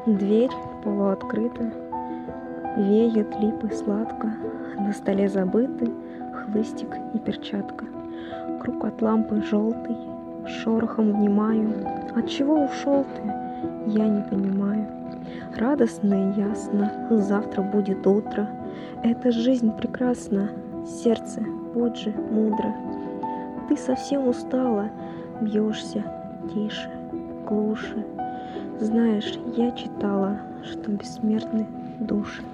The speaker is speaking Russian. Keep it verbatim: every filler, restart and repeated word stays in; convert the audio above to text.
Дверь полуоткрыта, веют липы сладко, на столе забыты хлыстик и перчатка. Круг от лампы желтый, шорохом внимаю. Отчего ушел ты, я не понимаю. Радостно и ясно, завтра будет утро. Эта жизнь прекрасна, сердце, будь же мудро. Ты совсем устала, бьешься тише, глуше. Знаешь, я читала, что бессмертны души.